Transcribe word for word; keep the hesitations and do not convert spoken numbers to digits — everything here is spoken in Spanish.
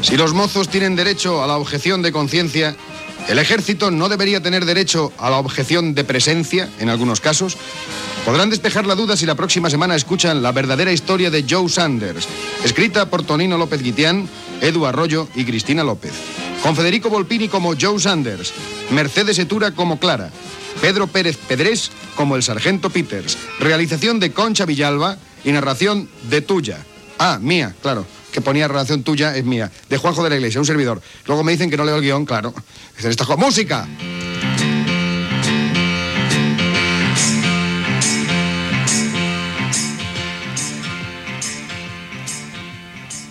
Si los mozos tienen derecho a la objeción de conciencia, el ejército no debería tener derecho a la objeción de presencia, en algunos casos. Podrán despejar la duda si la próxima semana escuchan la verdadera historia de Joe Sanders, escrita por Tonino López Guitián, Edu Arroyo y Cristina López. Con Federico Volpini como Joe Sanders, Mercedes Etura como Clara, Pedro Pérez Pedrés como el sargento Peters, realización de Concha Villalba y narración de tuya. Ah, mía, claro, que ponía relación tuya, es mía, de Juanjo de la Iglesia, un servidor. Luego me dicen que no leo el guión, claro. Dicen, esta ¡música!